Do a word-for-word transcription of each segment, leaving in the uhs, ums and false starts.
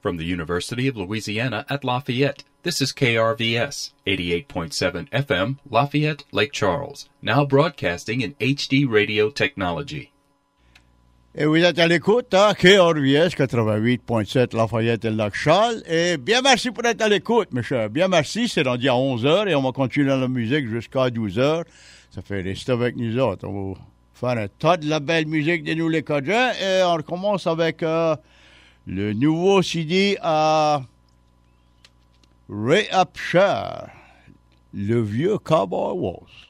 From the University of Louisiana at Lafayette, this is K R V S, eighty-eight point seven F M, Lafayette, Lake Charles, now broadcasting in H D radio technology. Et vous êtes à l'écoute à K R V S quatre-vingt-huit point sept Lafayette et Lac Charles. Et bien merci pour être à l'écoute, mes chers. Bien merci, c'est rendu à onze heures et on va continuer dans la musique jusqu'à douze heures. Ça fait rester avec nous autres. On va faire un tas de la belle musique de nous les Cajuns. Et on commence avec euh, le nouveau C D à Ray Upshur, le vieux Cowboy Waltz.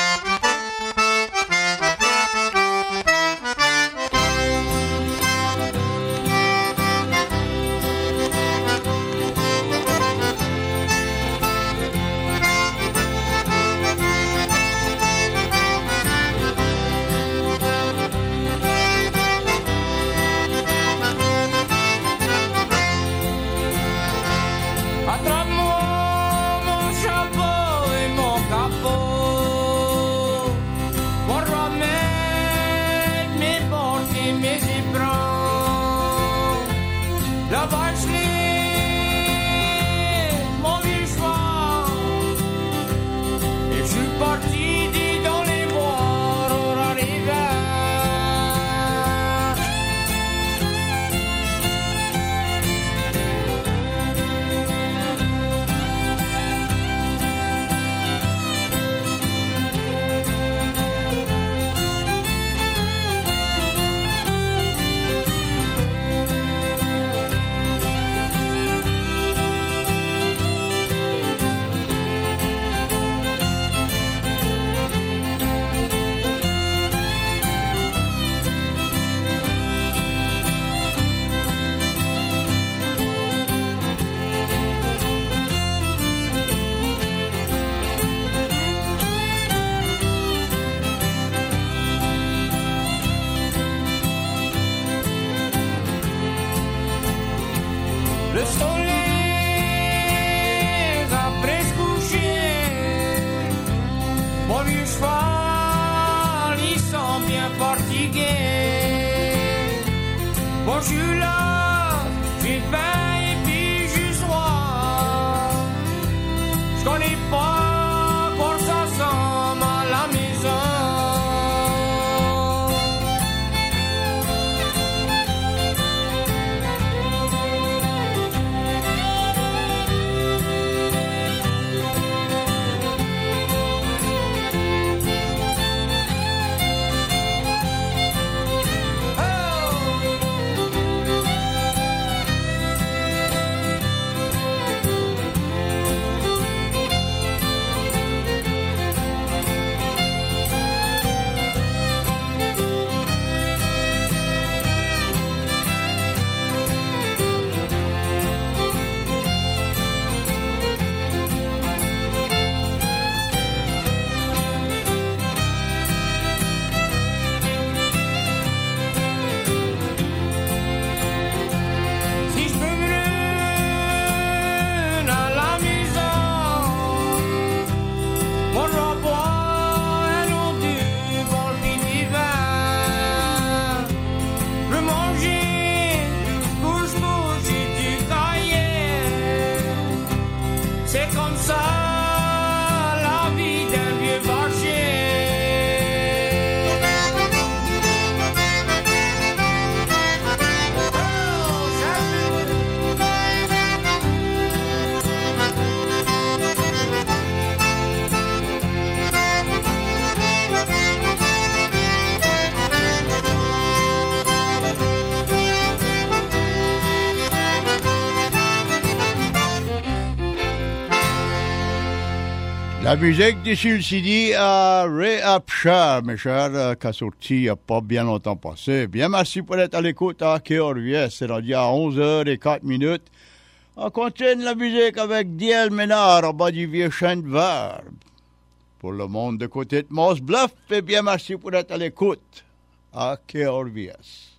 La musique dessus le C D à Ray Upshur, mes chers, euh, qui a sorti il n'y a pas bien longtemps passé. Bien merci pour être à l'écoute à K R V S. C'est rendu à onze heures zéro quatre minutes. On continue la musique avec D L Ménard en bas du vieux chêne vert. Pour le monde de côté de Moss Bluff, et bien merci pour être à l'écoute à K R V S.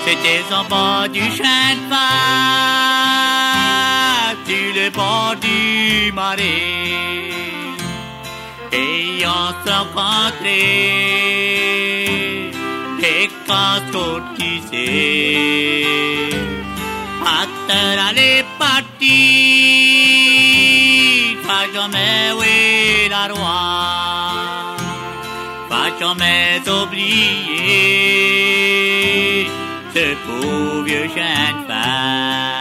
C'était en bas du chemin de fer, sur le bord du marais. Et on se rencontrait, et quand d'autres qui sait, acteur allait partir, pas jamais oui la roi, pas jamais oublier ce pauvre vieux chien de fer.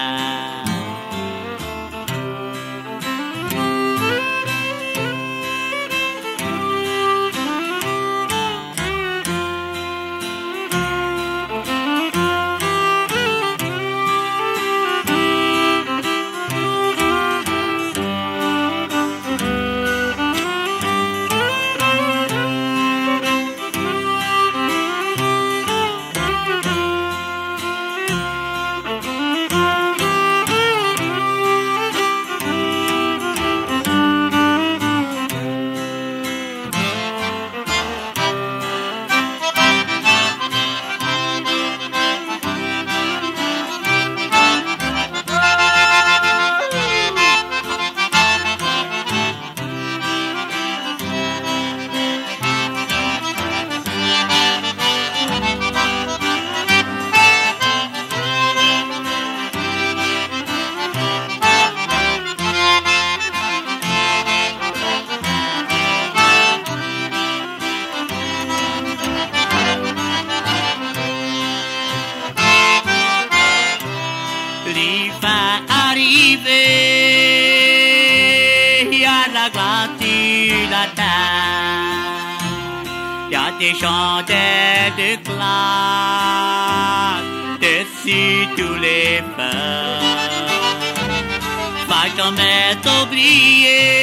Des chandelles de glace dessus tous les feux. Pas jamais oublier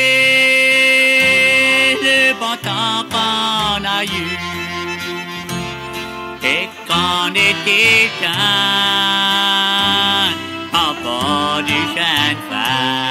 le bon temps qu'on a eu. Et qu'on était jeunes en bord du chemin de fer.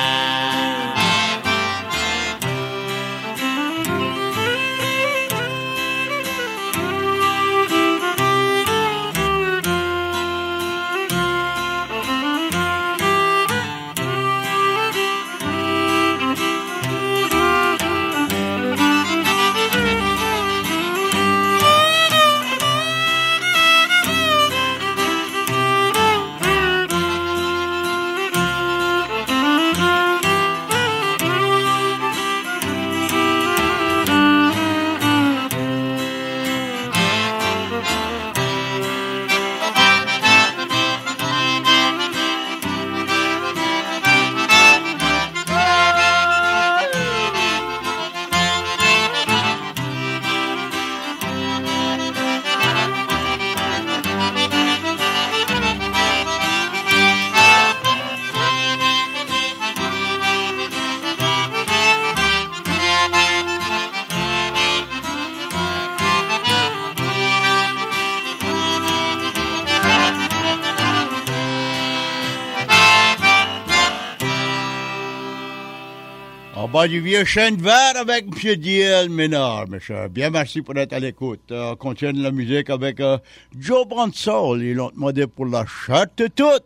Bas du vieux chêne vert avec M. Diel Ménard, mes chers. Bien, merci pour être à l'écoute. Euh, on continue la musique avec euh, Joe Bransall. Ils l'ont demandé pour la chatte toute.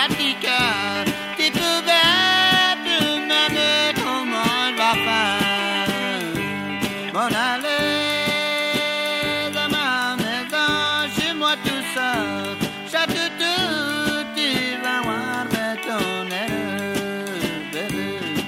pratique, tu pouvais plus me dire comment je vais faire. M'en aller dans ma maison, chez moi tout seul, chat tout tout, tu vas voir ton erreur, bébé.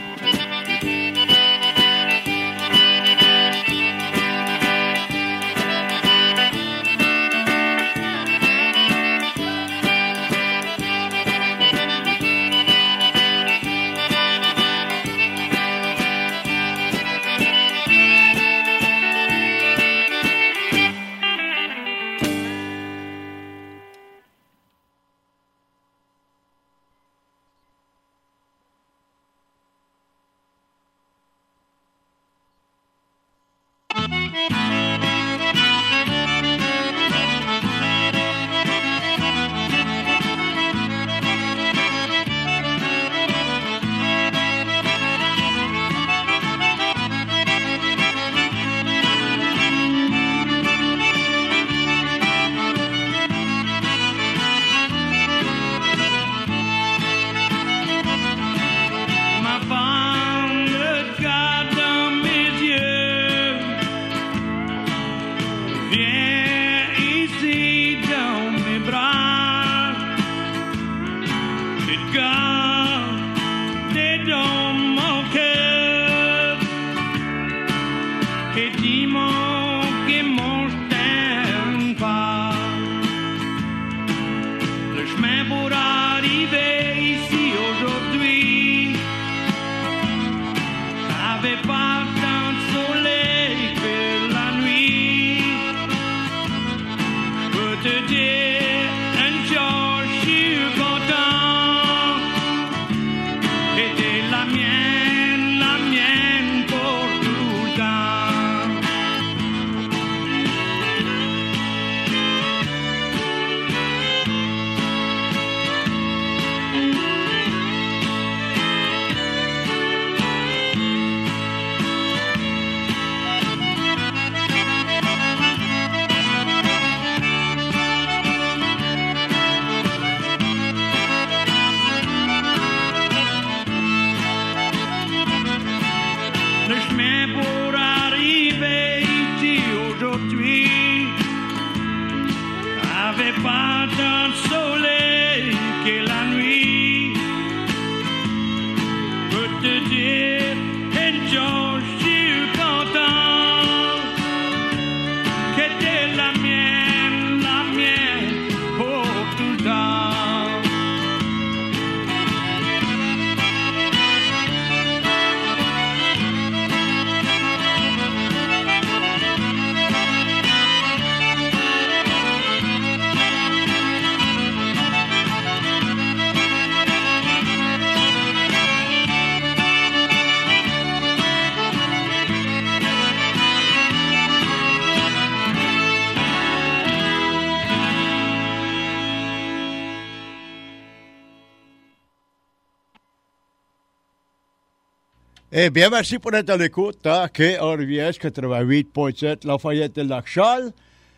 Eh bien, merci pour être à l'écoute à K R V S quatre-vingt-huit point sept Lafayette et Lac-Charles.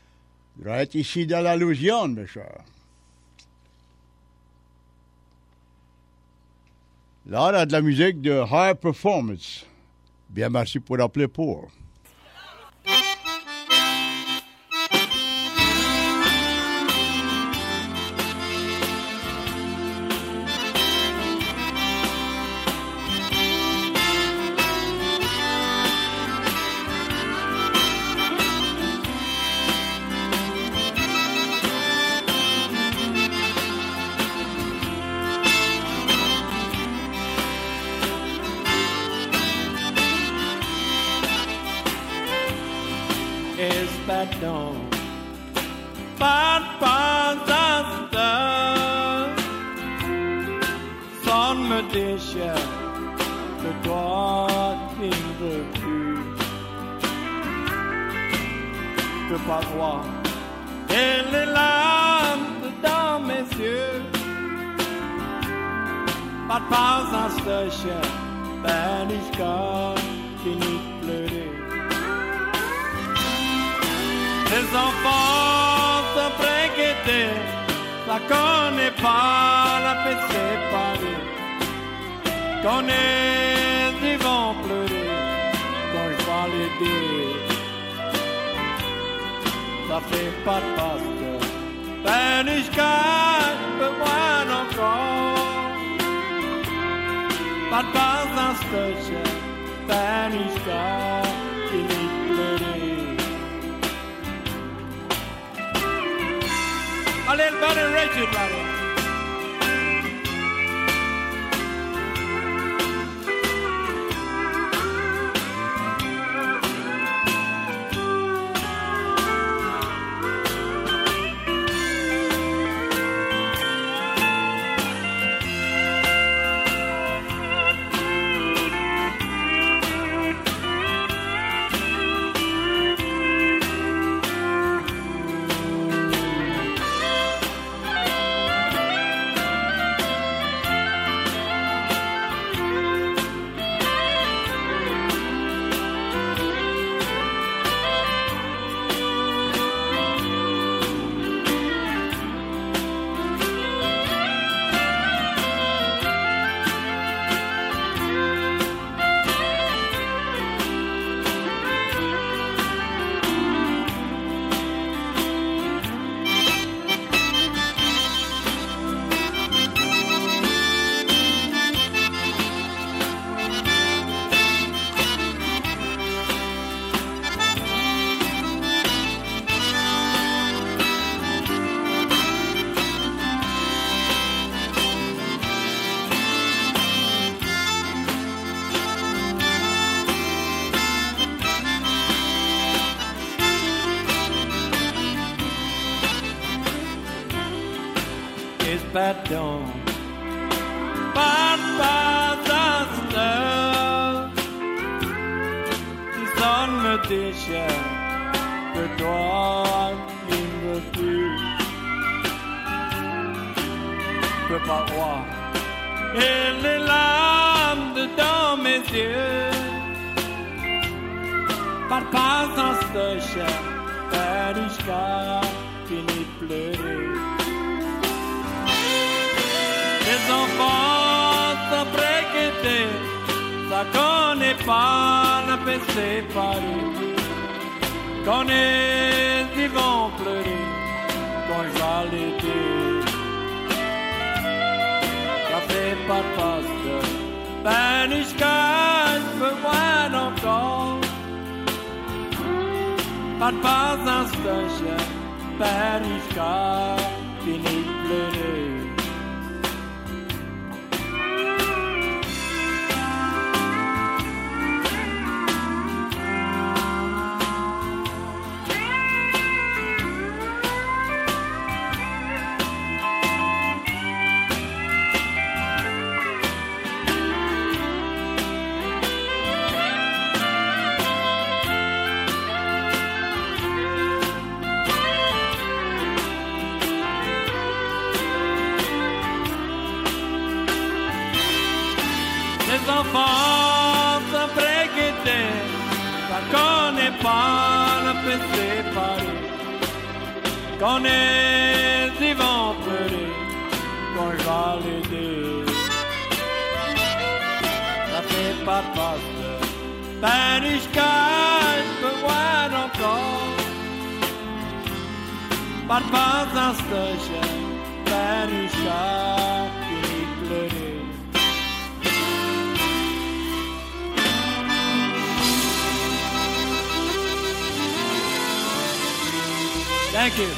Je vais être ici dans la Louisiane, mes chers. Là, on a de la musique de High Performance. Bien, merci pour appeler pour. que toi qui ne veux plus, je peux pas voir et les larmes dans mes yeux, pas de pause en station, ben ich kann die nicht pleurer. Les enfants sont préquêtés, ça connaît pas la paix. connais, ils vont pleurer quand je vais l'aider. Ça fait pas de passe, ben ich kann bewahren encore. Pas de passe dans ce stückchen, ben ich kann nicht pleurer. Allez, le bon Richard, là-bas. Pardon, pas pas d'instant, si ça me déchire, que toi, il me tue. Je peux pas voir, et les larmes dedans mes yeux, pas pas d'instant, père jusqu'à finir de pleurer. Les enfants sont préquêtés, ça connaît pas la paix séparée. Connaît, ils vont pleurer quand je vais l'aider. Ça fait pas de passe, ben ich kann bewahren encore. Pas de passe dans ce stückchen, ben ich kann finir de pleurer. Les enfants sont préquêtés, ça connaît pas la paix séparée. Connaît, ils vont pleurer quand je vais l'aider. Ça fait pas de passe, ben ich kann bewahren encore. Pas de passe dans ce stückchen, ben ich kann finir de pleurer. Thank you.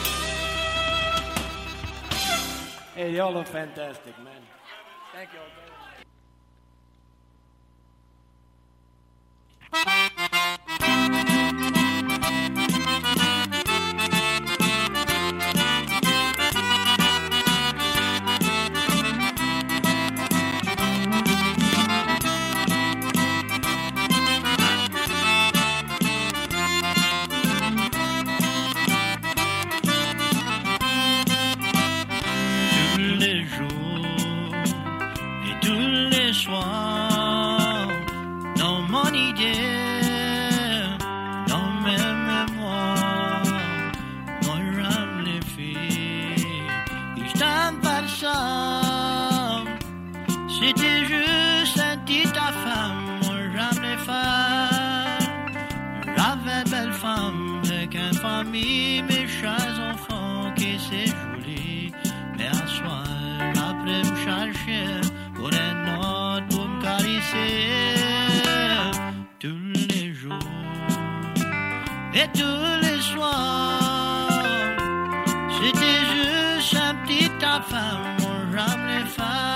Hey, y'all are fantastic, man. Thank you all very much. C'était juste un amis, mes chers enfants, que c'est joli. Mais un soir, après me chercher pour un autre pour me caresser. Tous les jours et tous les soirs, c'était juste un petit affaire, mon rame les femmes.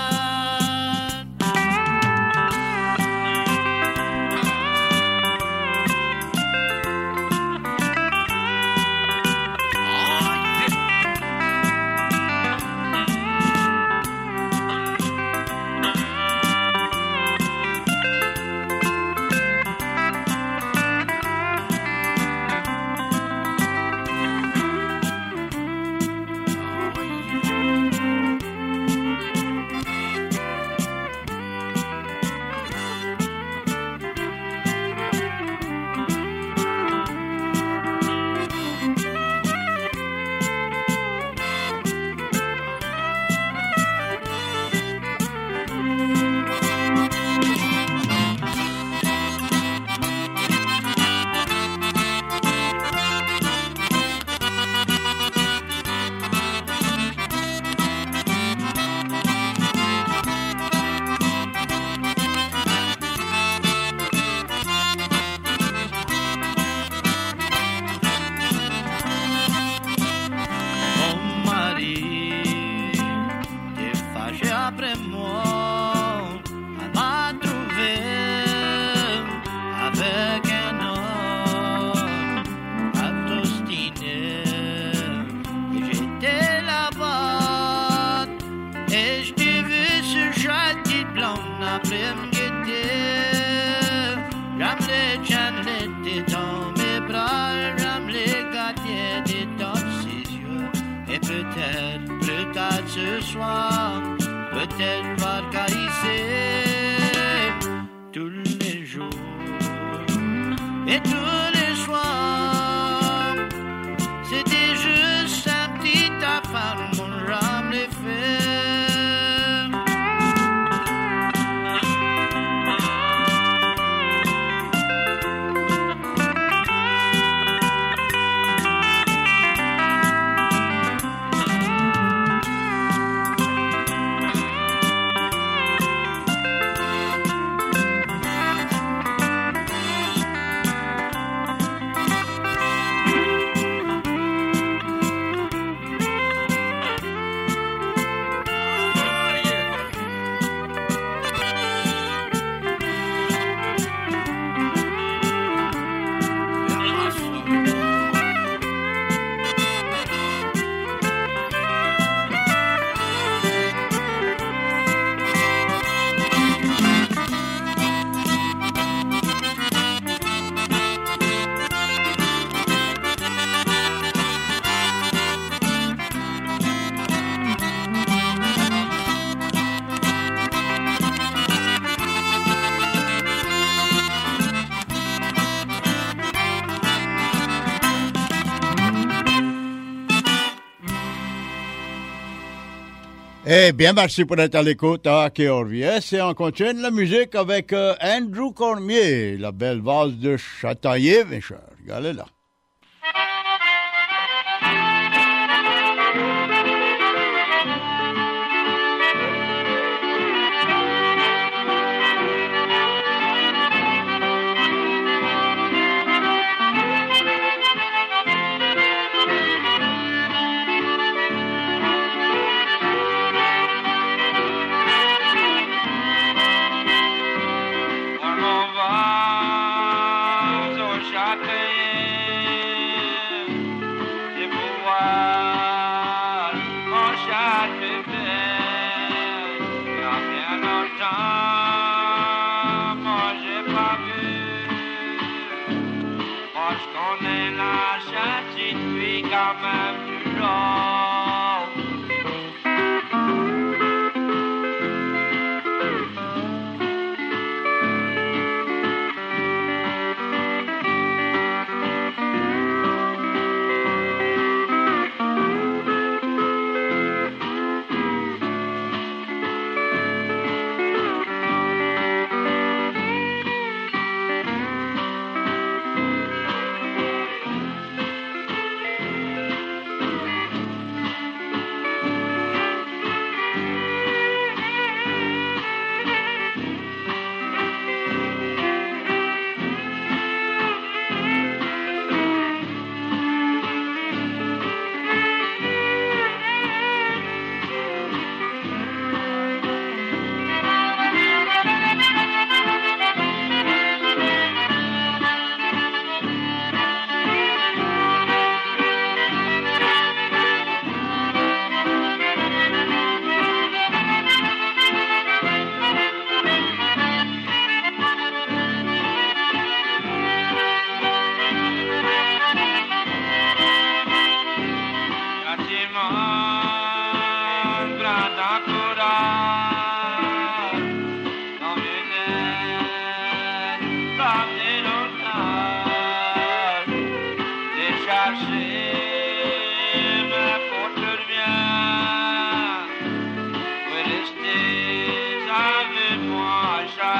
Eh bien, merci pour être à l'écoute à K R V S et on continue la musique avec euh, Andrew Cormier, la belle valse de Chataillé, mes chers. Regardez là.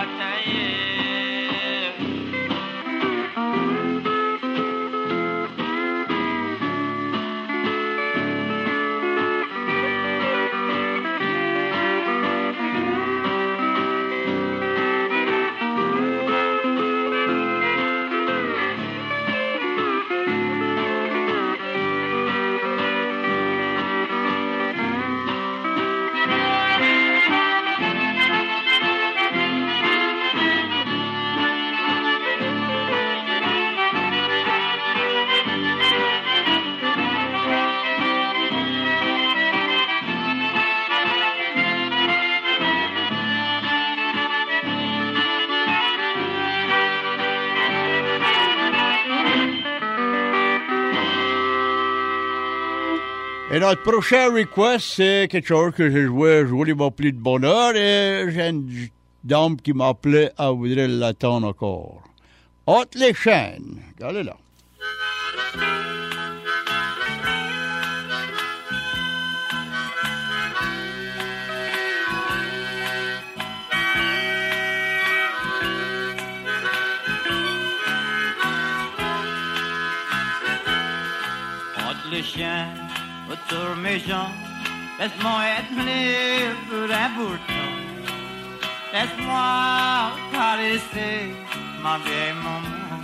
batailler. Et notre prochain request, c'est quelque chose que j'ai joué, je voulais m'appeler de bonheur, et j'ai une dame qui m'appelait, elle voudrait l'attendre encore. Hâte les chaînes. Regardez là. Hâte les chaînes autour mes jambes, laisse-moi être libre un bout de temps. Laisse-moi caresser ma vieille maman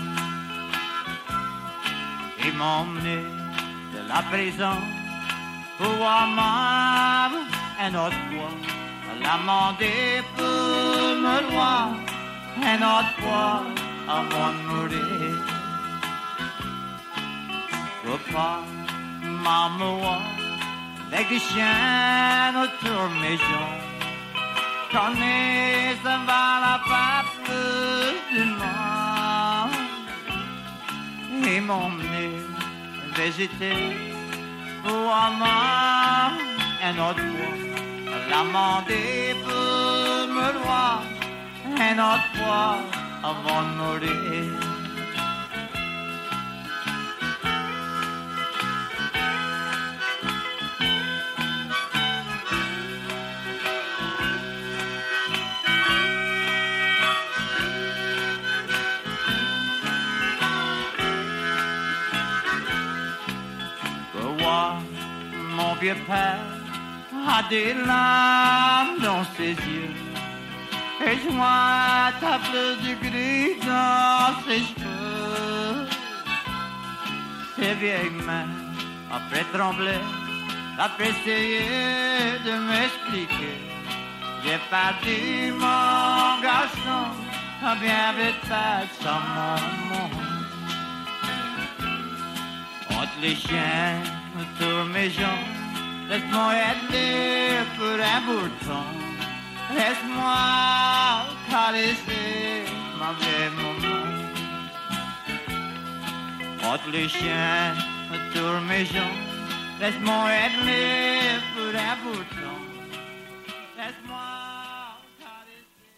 et m'emmener de la prison pour voir un autre fois, l'amender pour me voir un autre fois avant de mourir. Papa, maman, avec des chiens autour de mes jambes, quand ils s'en va la pape du monde, ils m'ont emmené végéter pour avoir un autre fois, l'amender pour me voir un autre fois avant de mourir. Mon vieux père a des larmes dans ses yeux, et je vois ta fleur du gris dans ses cheveux. Ses vieilles mains, après trembler, après essayer de m'expliquer, j'ai pas dit mon garçon, bien vite pas sans mon monde. Entre les chiens autour mes jambes, laisse-moi être libre pour un bout de temps. Laisse-moi caresser ma vieille maman. Entre les chiens autour mes jambes, laisse-moi être libre pour un bout de temps. Laisse-moi caresser.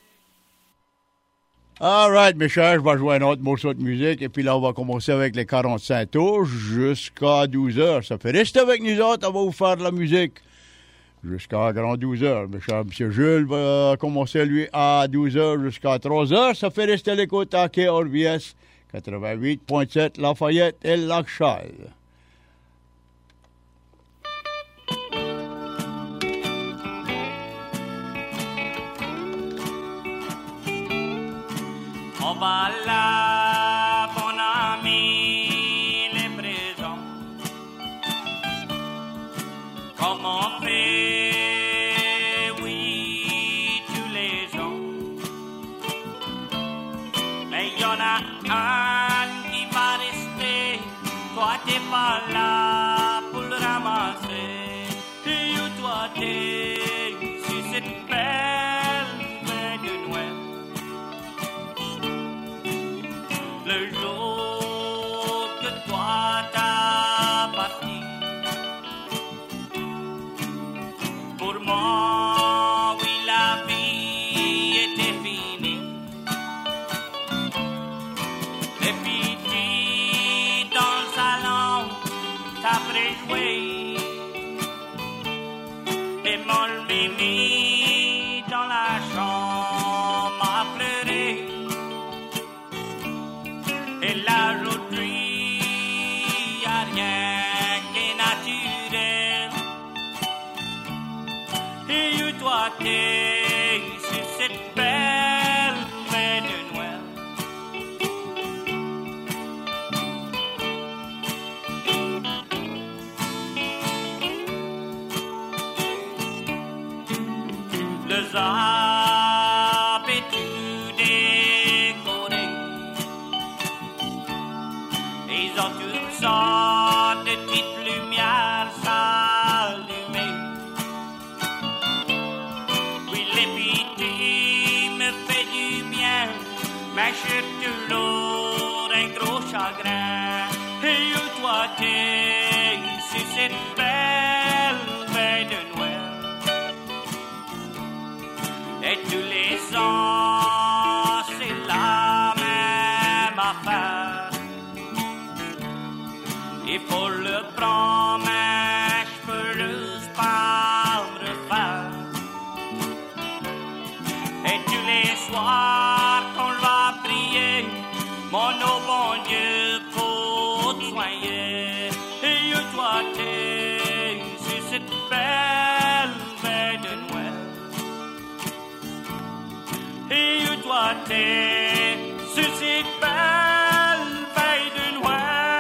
All right, mes chers, je vais jouer un autre morceau de musique, et puis là, on va commencer avec les quarante-cinq tours jusqu'à douze heures. Ça fait rester avec nous autres, on va vous faire de la musique jusqu'à grand douze heures. Mes chers, M. Jules va commencer, lui, à douze heures jusqu'à trois heures. Ça fait rester à l'écoute à K R V S quatre-vingt-huit point sept Lafayette et Lac-Charles. On va là, mon ami, les présents. Comme on fait, oui, tous les ans. Mais il y en a un qui va rester. Toi, t'es pas là pour le ramasser. Et toi, t'es sur cette belle main de Noël. Le jour que toi t'as parti, pour moi, oui, la vie était finie. Les l'Europe est tout décoré. Ils ont toutes sortes de petites lumières s'allumer. Oui, l'épidémie me fait du bien, mais j'ai toujours un gros chagrin. Et où toi t'es sur cette belle veille de Noël? Et tous les ans, c'est la même affaire. Il faut le prendre, mais je peux juste pas me refaire. Et tous les soirs qu'on va prier, mon oh bon Dieu pour te soigner. Et où toi t'es sur cette belle veille de Noël? Et où toi t'es sur cette belle veille de Noël?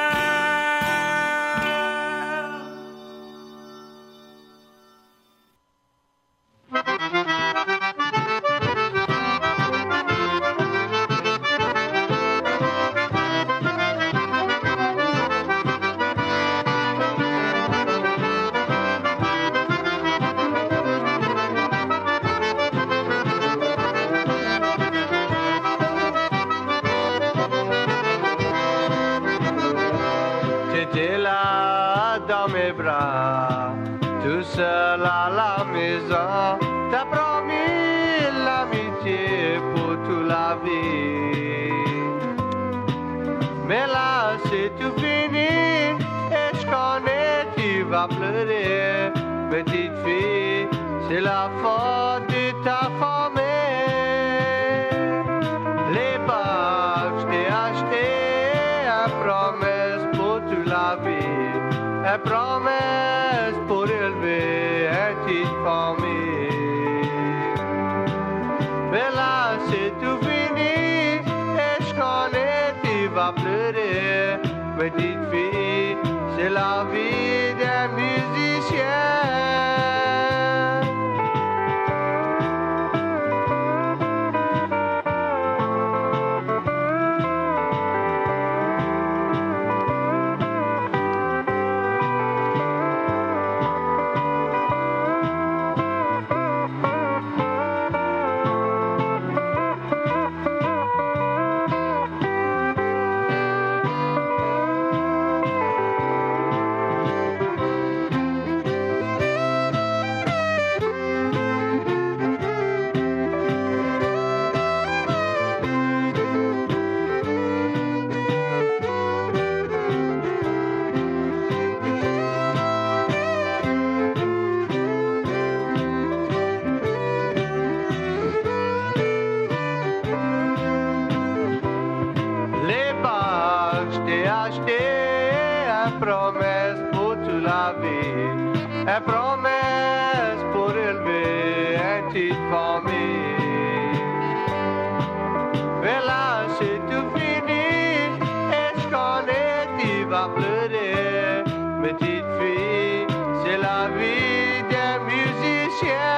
T'étais là dans mes bras, tout seul à la maison. T'as promis l'amitié pour toute la vie. Mais là c'est tout fini, et je connais tu vas pleurer. Petite fille, c'est la faute de ta famille. Les bagues je t'ai acheté, une promesse pour toute la vie, une promesse pour élever une petite famille. Mais là c'est tout fini, et je connais tu vas pleurer. Petite fille, c'est la vie d'un musicien. Une promesse pour élever une petite famille. Mais là c'est tout fini, et je connais tu vas pleurer. Petite fille, c'est la vie d'un musicien.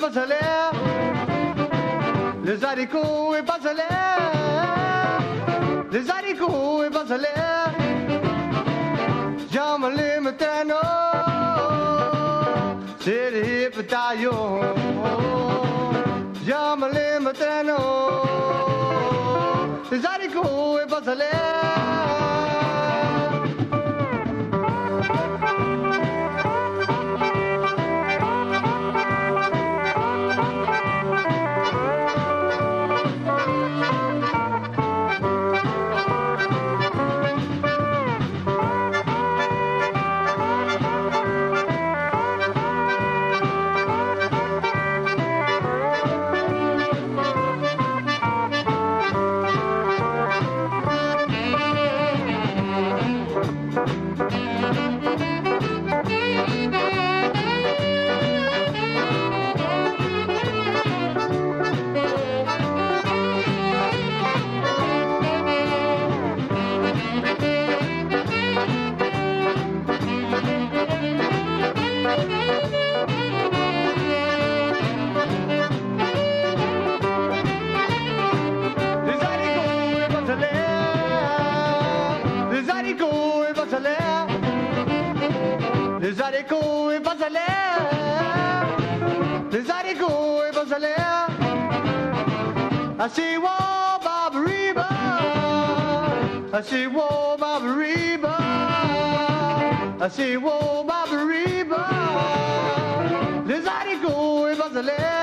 pas salaire. Les haricots et pas salaire. Les haricots et pas salaire. J'aime les matins. C'est les bataillons. J'aime les matins. Les haricots et pas salaire. Les haricots et pas salaire. Les haricots et pas salaire. I see war Barbariba. I see war Barbariba. I see war Barbariba. Les haricots et pas salaire.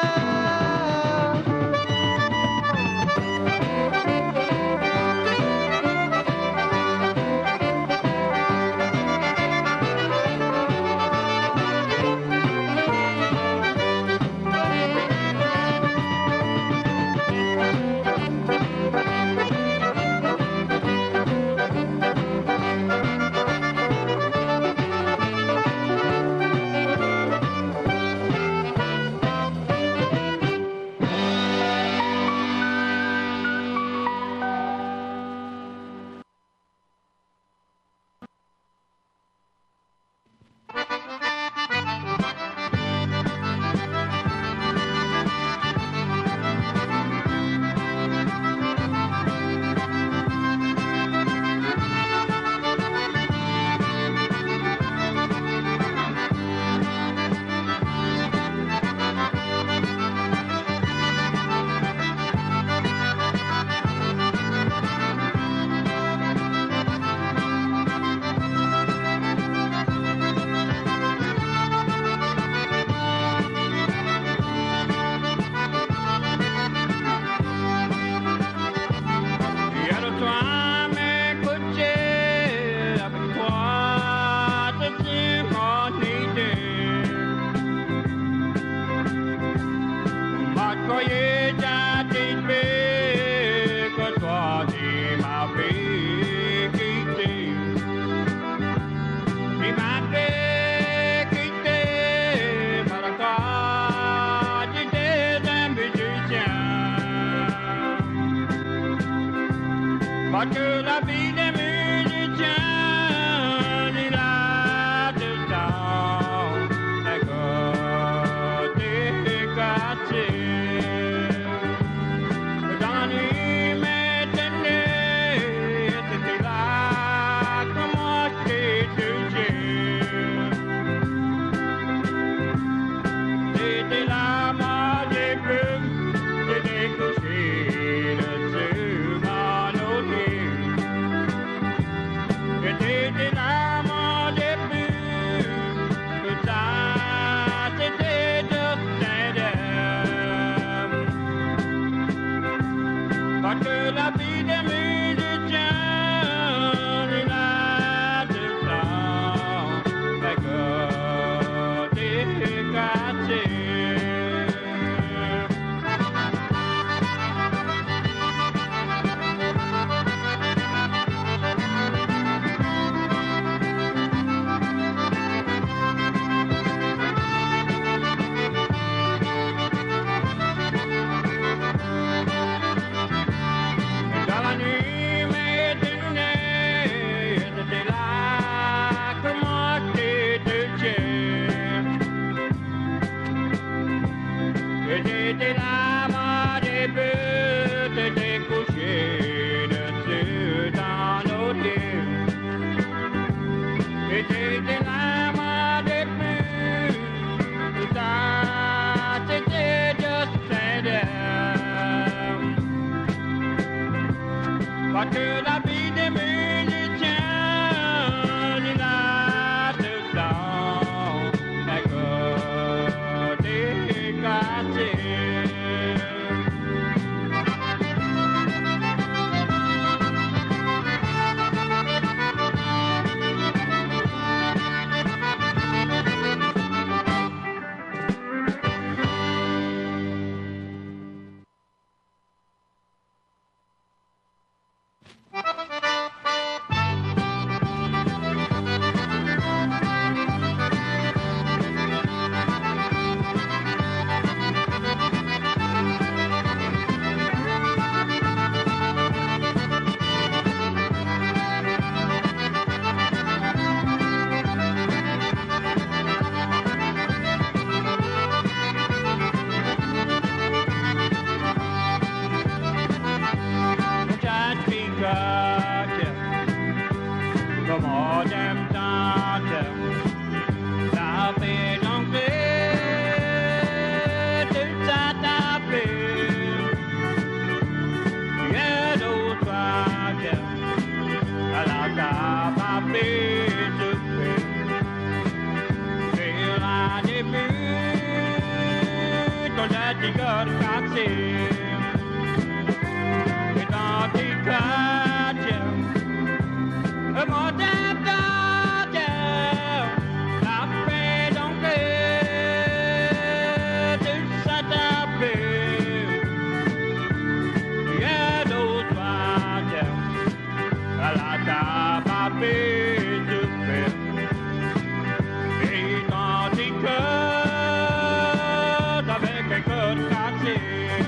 comme on aime tant, ça fait donc tout ça taper. Yeah, those rockets, I like how I feel to feel. Feel like a boot, don't let the God can't see. It's not the catch, a more than that, I feel don't feel to set up here. Yeah, those rockets, I like how I feel to feel. It's not the cut, avec un code cassé.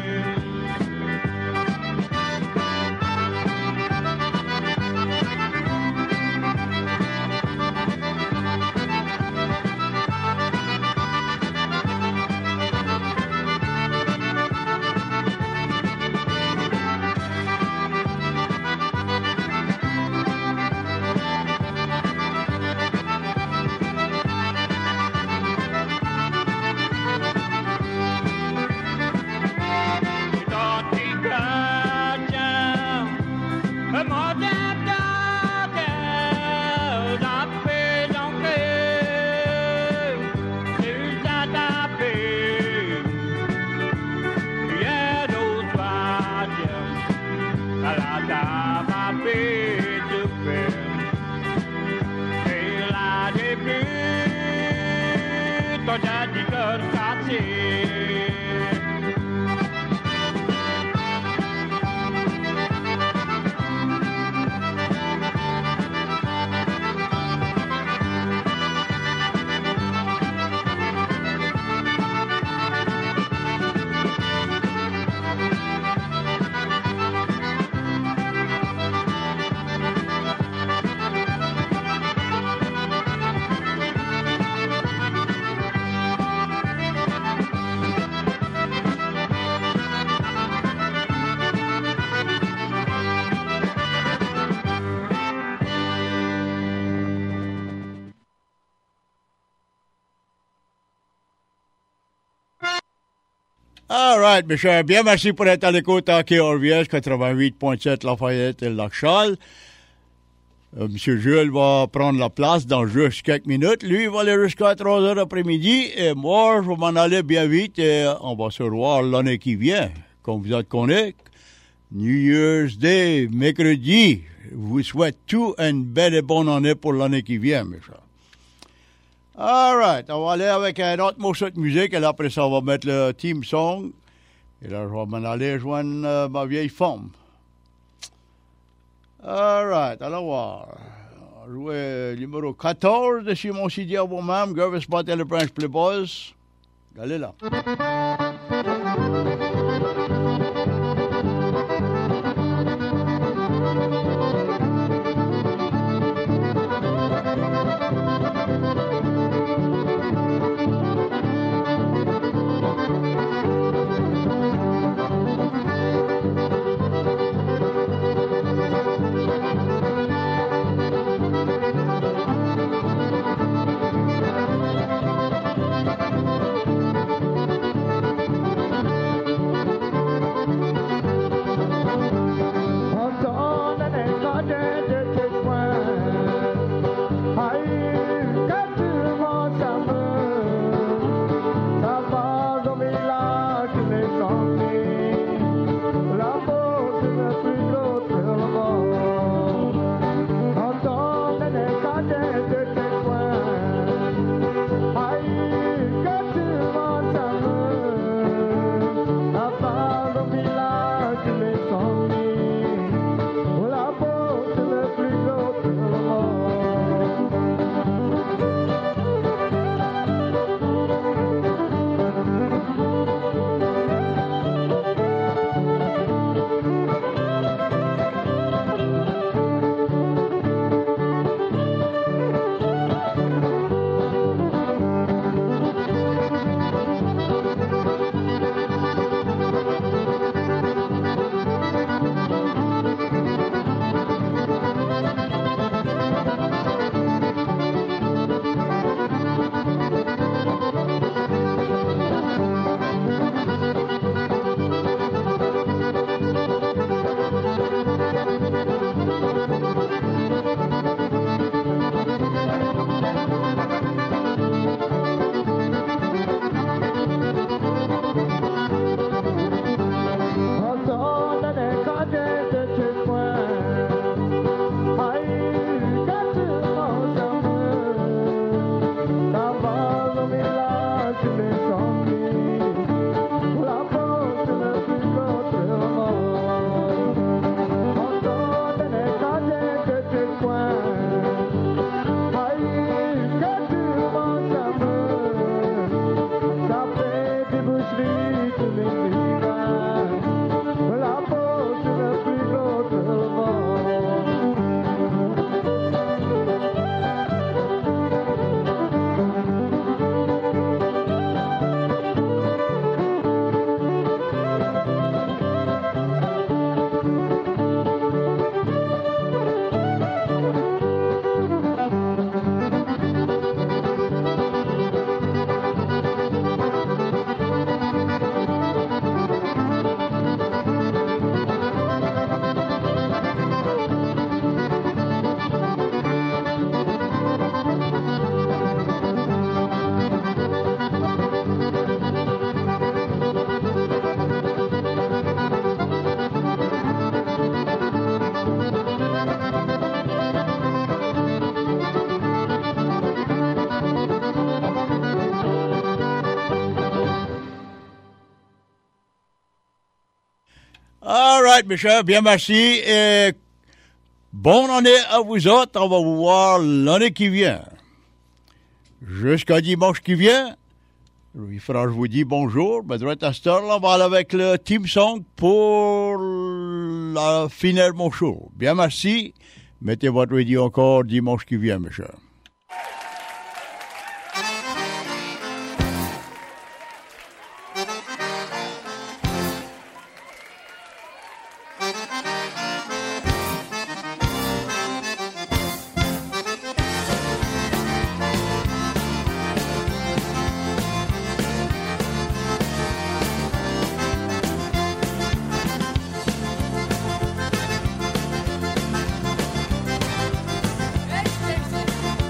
All right, mes chers. Bien, merci pour être à l'écoute à K R V S quatre-vingt-huit point sept Lafayette et Lac-Charles. Euh, Monsieur Jules va prendre la place dans juste quelques minutes. Lui, il va aller jusqu'à trois heures après-midi. Et moi, je vais m'en aller bien vite et on va se revoir l'année qui vient. Comme vous êtes connus, New Year's Day, mercredi. Je vous souhaite tout une belle et bonne année pour l'année qui vient, mes chers. All right, on va aller avec un autre morceau de musique et là, après ça, on va mettre le team song. Et là, je vais m'en aller joindre euh, ma vieille femme. All right, allons voir. On va jouer numéro quatorze de Simon C D à vous-même, Gervais Spot et le Branch Playboys. Allez là. Thank you. All right, mes chers, bien merci. Et bonne année à vous autres. On va vous voir l'année qui vient. Jusqu'à dimanche qui vient, Louis France vous dit bonjour. Ben, à cette heure-là, on va aller avec le team song pour la finale de mon show. Bien merci. Mettez votre radio encore dimanche qui vient, mes chers. Hey, Stacy.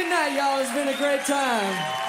Good night, y'all. It's been a great time.